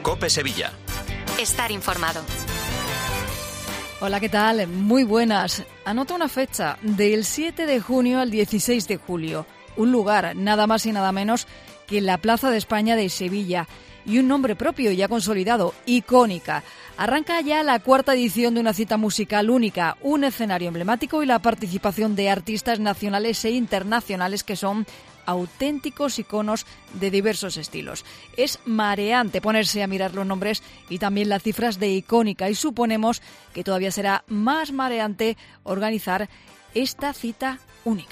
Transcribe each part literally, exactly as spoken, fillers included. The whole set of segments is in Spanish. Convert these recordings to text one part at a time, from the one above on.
COPE Sevilla. Estar informado. Hola, ¿qué tal? Muy buenas. Anota una fecha, del siete de junio al dieciséis de julio. Un lugar, nada más y nada menos que la Plaza de España de Sevilla. Y un nombre propio ya consolidado, Icónica. Arranca ya la cuarta edición de una cita musical única, un escenario emblemático y la participación de artistas nacionales e internacionales que son auténticos iconos de diversos estilos. Es mareante ponerse a mirar los nombres y también las cifras de Icónica, y suponemos que todavía será más mareante organizar esta cita única.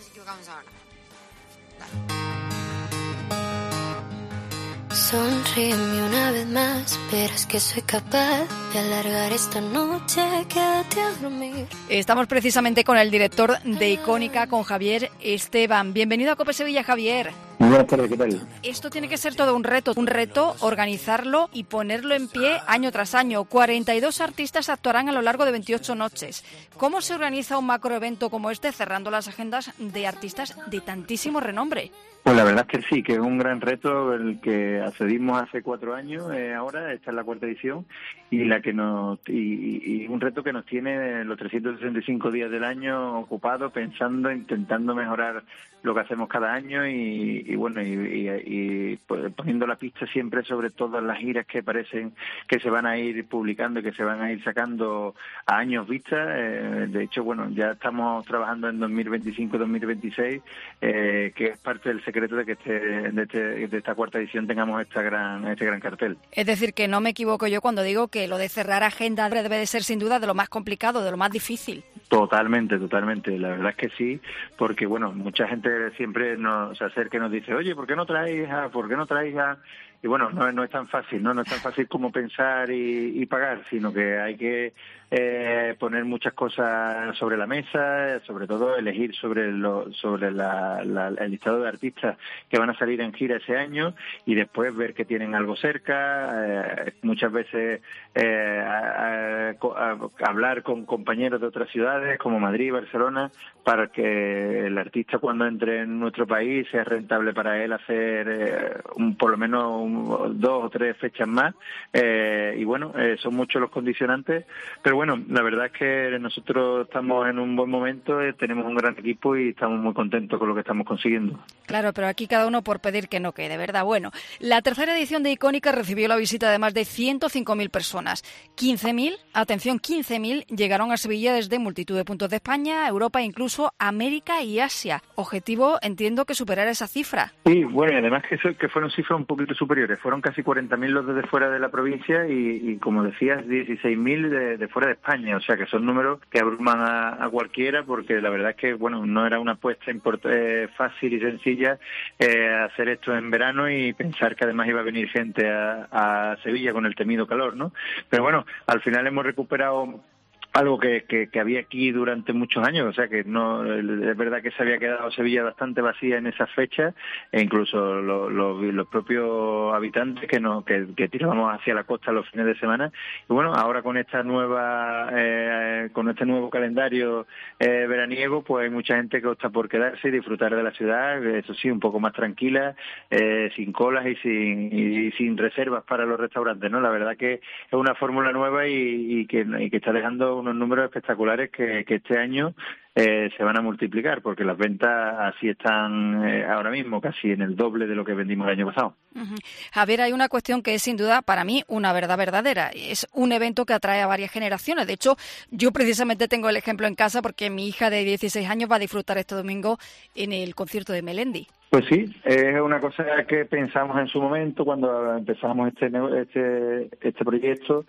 Sonríeme una vez más, verás que soy capaz de alargar esta noche, quédate a dormir. Estamos precisamente con el director de Icónica, con Javier Esteban. Bienvenido a COPE Sevilla, Javier. Muy buenas tardes, ¿qué tal? Esto tiene que ser todo un reto, un reto organizarlo y ponerlo en pie año tras año. cuarenta y dos artistas actuarán a lo largo de veintiocho noches. ¿Cómo se organiza un macroevento como este, cerrando las agendas de artistas de tantísimo renombre? Pues la verdad es que sí, que es un gran reto el que accedimos hace cuatro años, eh, ahora, esta es la cuarta edición, y la que nos y, y un reto que nos tiene los trescientos sesenta y cinco días del año ocupados, pensando, intentando mejorar lo que hacemos cada año y, y bueno, y, y, y poniendo la pista siempre sobre todas las giras que parecen que se van a ir publicando y que se van a ir sacando a años vista. Eh, de hecho, bueno, ya estamos trabajando en dos mil veinticinco dos mil veintiséis, eh, que es parte del secreto de que este, de, este, de esta cuarta edición tengamos esta gran, este gran cartel. Es decir, que no me equivoco yo cuando digo que lo de cerrar agenda debe de ser sin duda de lo más complicado, de lo más difícil. Totalmente, totalmente. La verdad es que sí, porque bueno, mucha gente siempre nos se acerca y nos dice, oye, ¿por qué no traes a, por qué no traes a? Y bueno, no, no es tan fácil, ¿no? No es tan fácil como pensar y, y pagar, sino que hay que eh, poner muchas cosas sobre la mesa, sobre todo elegir sobre lo, sobre la, la, el listado de artistas que van a salir en gira ese año y después ver que tienen algo cerca, eh, muchas veces eh, a, a, a, hablar con compañeros de otras ciudades como Madrid, Barcelona, para que el artista cuando entre en nuestro país sea rentable para él hacer eh, un, por lo menos un, dos o tres fechas más, eh, y bueno, eh, son muchos los condicionantes, pero bueno, la verdad es que nosotros estamos en un buen momento, eh, tenemos un gran equipo y estamos muy contentos con lo que estamos consiguiendo. Claro, pero aquí cada uno por pedir que no quede, ¿verdad? Bueno, la tercera edición de Icónica recibió la visita de más de ciento cinco mil personas. quince mil, atención, quince mil llegaron a Sevilla desde multitud de puntos de España, Europa, incluso América y Asia. Objetivo, entiendo, que superar esa cifra. Sí, bueno, y además que, eso, que fueron cifras un poquito superiores. Fueron casi cuarenta mil los desde fuera de la provincia y, y como decías, dieciséis mil de, de fuera de España. O sea, que son números que abruman a, a cualquiera, porque la verdad es que, bueno, no era una apuesta import- eh, fácil y sencilla eh, hacer esto en verano y pensar que además iba a venir gente a, a Sevilla con el temido calor, ¿no? Pero bueno, al final hemos recuperado algo que, que, que había aquí durante muchos años, o sea que no es verdad que se había quedado Sevilla bastante vacía en esas fechas, e incluso lo, lo, los propios habitantes que nos que, que tirábamos hacia la costa los fines de semana. Y bueno, ahora con esta nueva eh, con este nuevo calendario eh, veraniego, pues hay mucha gente que opta por quedarse y disfrutar de la ciudad, eso sí, un poco más tranquila, eh, sin colas y sin y sin reservas para los restaurantes, ¿no? La verdad que es una fórmula nueva y, y que y que está dejando unos números espectaculares que, que este año eh, se van a multiplicar, porque las ventas así están eh, ahora mismo, casi en el doble de lo que vendimos el año pasado. Uh-huh. Javier, hay una cuestión que es sin duda para mí una verdad verdadera. Es un evento que atrae a varias generaciones. De hecho, yo precisamente tengo el ejemplo en casa porque mi hija de dieciséis años va a disfrutar este domingo en el concierto de Melendi. Pues sí, es una cosa que pensamos en su momento cuando empezamos este este este proyecto,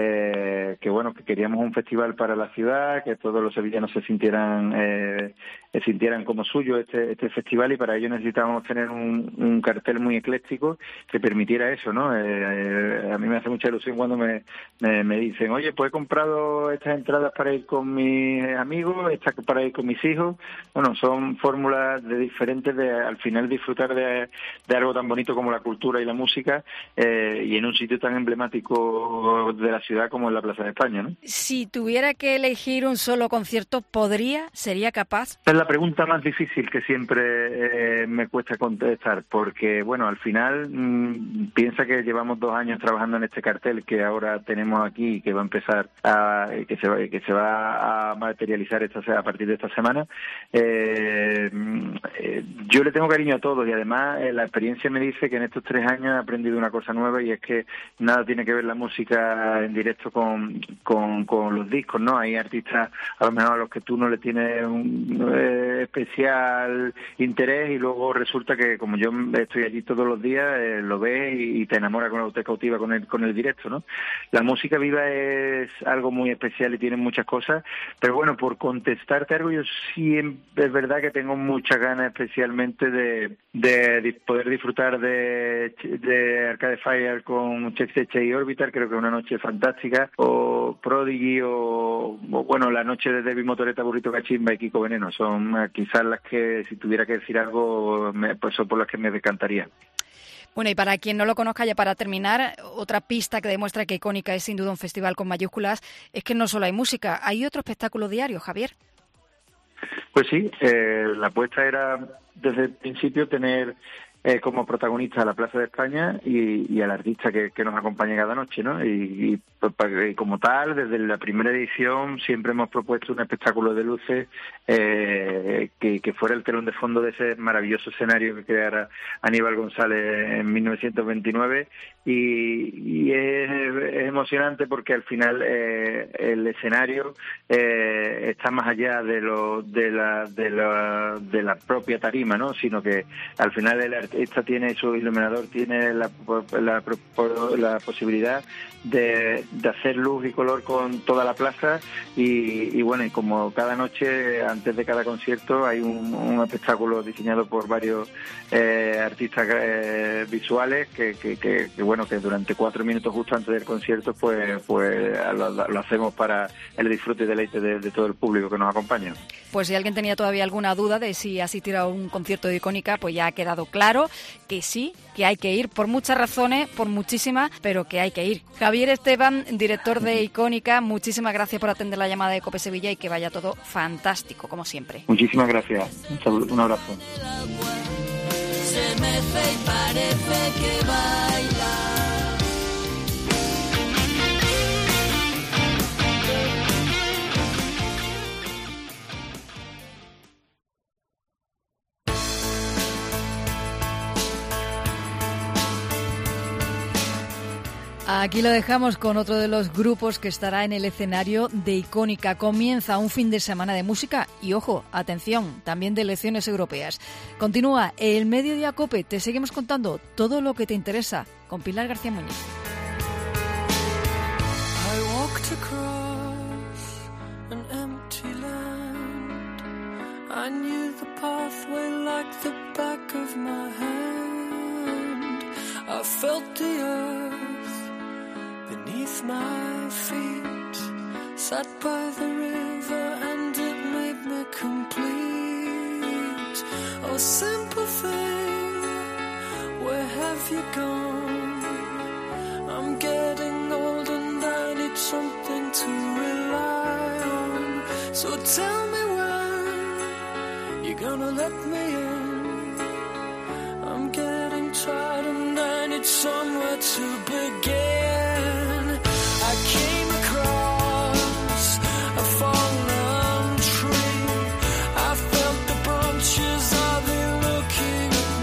eh, que bueno, que queríamos un festival para la ciudad, que todos los sevillanos se sintieran eh, se sintieran como suyo este este festival, y para ello necesitábamos tener un, un cartel muy ecléctico que permitiera eso, ¿no? Eh, eh, a mí me hace mucha ilusión cuando me, me me dicen, oye, pues he comprado estas entradas para ir con mis amigos, estas para ir con mis hijos. Bueno, son fórmulas de diferentes de al final disfrutar de, de algo tan bonito como la cultura y la música, eh, y en un sitio tan emblemático de la ciudad como en la Plaza de España, ¿no? Si tuviera que elegir un solo concierto, ¿podría? ¿Sería capaz? Es la la pregunta más difícil que siempre eh, me cuesta contestar, porque, bueno, al final mmm, piensa que llevamos dos años trabajando en este cartel que ahora tenemos aquí y que va a empezar a, que se va, que se va a materializar esta, a partir de esta semana. Eh, eh, yo le tengo cariño a todos y además eh, la experiencia me dice que en estos tres años he aprendido una cosa nueva, y es que nada tiene que ver la música en directo con, con, con los discos, ¿no? Hay artistas a lo mejor a los que tú no le tienes un eh, especial interés, y luego resulta que como yo estoy allí todos los días, eh, lo ves y, y te enamora, con te cautiva con el, con el directo, ¿no? La música viva es algo muy especial y tiene muchas cosas, pero bueno, por contestarte algo, yo sí es verdad que tengo muchas ganas especialmente de, de, de poder disfrutar de, de Arcade Fire con Cheche y Orbital. Creo que es una noche fantástica, o Prodigy, o, o bueno, la noche de Debbie Motoreta, Burrito Cachimba y Kiko Veneno. Son uh, quizás las que, si tuviera que decir algo, me, pues son por las que me decantaría. Bueno, y para quien no lo conozca, ya para terminar, otra pista que demuestra que Icónica es sin duda un festival con mayúsculas es que no solo hay música, hay otro espectáculo diario, Javier. Pues sí, eh, la apuesta era desde el principio tener eh, como protagonista a la Plaza de España y, y al artista que, que nos acompaña cada noche, ¿no? Y, y, y como tal, desde la primera edición siempre hemos propuesto un espectáculo de luces eh, que, que fuera el telón de fondo de ese maravilloso escenario que creara Aníbal González en mil novecientos veintinueve, y, y es, es emocionante porque al final eh, el escenario eh, está más allá de lo de la, de la de la propia tarima, ¿no? Sino que al final el artista tiene, su iluminador tiene la, la, la posibilidad de, de hacer luz y color con toda la plaza, y, y bueno, y como cada noche antes de cada concierto hay un, un espectáculo diseñado por varios eh, artistas eh, visuales que, que, que, que bueno, que durante cuatro minutos justo antes del concierto pues pues lo, lo hacemos para el disfrute y deleite de, de todo el público que nos acompaña. Pues si alguien tenía todavía alguna duda de si asistir a un concierto de Icónica, pues ya ha quedado claro que sí, que hay que ir por muchas razones, por muchísimas, pero que hay que ir. Javier Esteban, director de Icónica, muchísimas gracias por atender la llamada de COPE Sevilla, y que vaya todo fantástico, como siempre. Muchísimas gracias. Un saludo, un abrazo. Se mece y parece que baila. Aquí lo dejamos con otro de los grupos que estará en el escenario de Icónica. Comienza un fin de semana de música y, ojo, atención, también de elecciones europeas. Continúa el Mediodía COPE. Te seguimos contando todo lo que te interesa con Pilar García Muñiz. I walked across an empty land. I knew the pathway like the back of my hand. I felt the earth beneath my feet, sat by the river and it made me complete. Oh, simple thing, where have you gone? I'm getting old and I need something to rely on. So tell me when you're gonna let me in. I'm getting tired and I need somewhere to begin. I came across a fallen tree. I felt the branches, are they looking at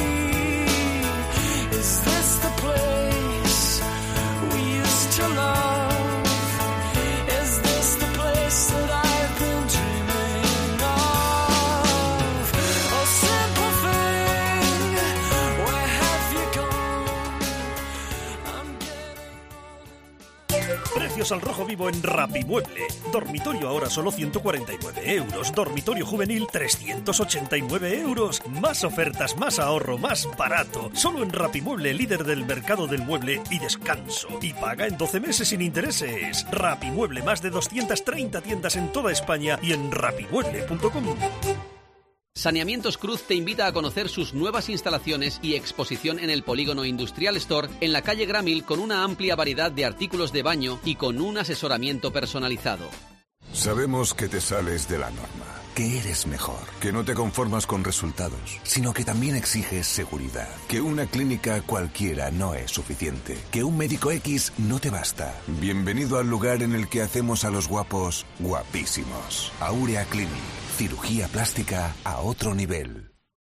me? Is this the place we used to love? Is this the place that I've been dreaming of? Oh, simple thing, where have you gone? I'm getting old. Precios al rojo vivo en Rapimueble. Dormitorio ahora solo ciento cuarenta y nueve euros. Dormitorio juvenil trescientos ochenta y nueve euros. Más ofertas, más ahorro, más barato. Solo en Rapimueble, líder del mercado del mueble y descanso. Y paga en doce meses sin intereses. Rapimueble, más de doscientas treinta tiendas en toda España y en rapimueble punto com. Saneamientos Cruz te invita a conocer sus nuevas instalaciones y exposición en el Polígono Industrial Store en la calle Gramil, con una amplia variedad de artículos de baño y con un asesoramiento personalizado. Sabemos que te sales de la norma. que eres mejor, que no te conformas con resultados, sino que también exiges seguridad, que una clínica cualquiera no es suficiente, que un médico X no te basta. Bienvenido al lugar en el que hacemos a los guapos guapísimos. Aurea Clinic, cirugía plástica a otro nivel.